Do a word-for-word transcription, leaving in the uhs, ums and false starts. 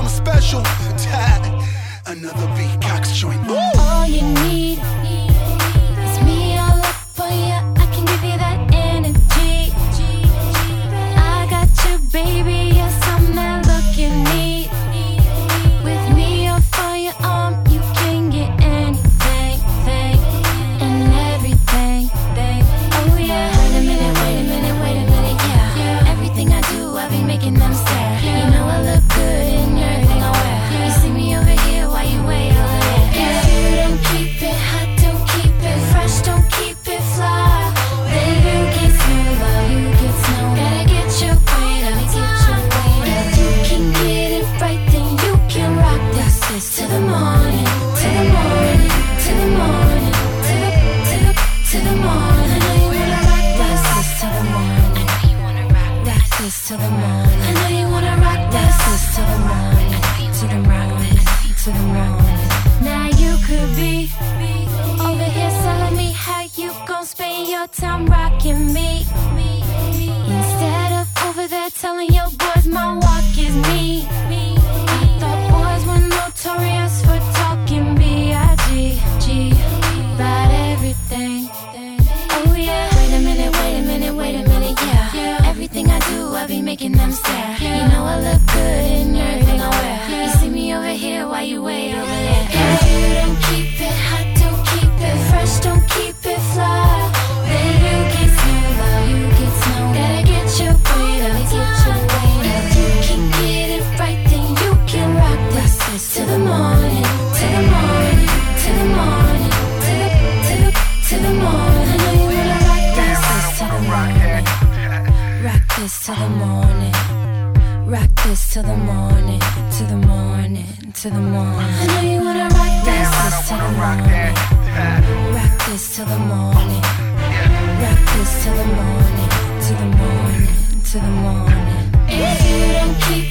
special. Another Beatbox joint. Ooh. All you need is me all up for ya. I can give you that energy. I got you, baby. Yes, I'm that look you need. With me or for your arm, you can get anything, thing, and everything, thing. Oh yeah. Wait a minute, wait a minute, wait a minute, yeah. Everything I do, I be making them stare. You know I look good in everything I wear. You see me over here, why you way over there? If you don't keep it hot, don't keep it fresh, don't keep it fly, then you get smoother, you get snow. Gotta get your weight up, get your weight up. If you can get it right, then you can rock this. This to the morning, to the morning, to the morning, to the, to the, to the morning. I know you wanna rock this. This to the morning. I know you wanna rock rock this to the morning. I know you wanna rock this. This to the morning, to the morning, to the morning. Now you could be over here telling me how you gon' spend your time rocking me, instead of over there telling your boys my walk is me. I thought boys were notorious for talking B I G G about everything. Oh yeah. Wait a minute, wait a minute, wait a minute, yeah. Everything I do, I be making them stare. You know I look good in everything I wear. You see me over here, why you way over there? If you don't keep it hot, don't keep it fresh, don't keep it fly, then you get smoother, you get snow. Gotta get your weight up, get your weight up. If you can get it right, then you can rock this. This to the morning, to the morning, to the morning, to the, to the, to the morning. I know you wanna rock this. This to the morning, rock this to the morning, rock this to the morning, to the morning, to the morning. I know you wanna rock this. This to the morning, rock this to the morning, rock this to the morning, to the morning, to the morning. If you don't keep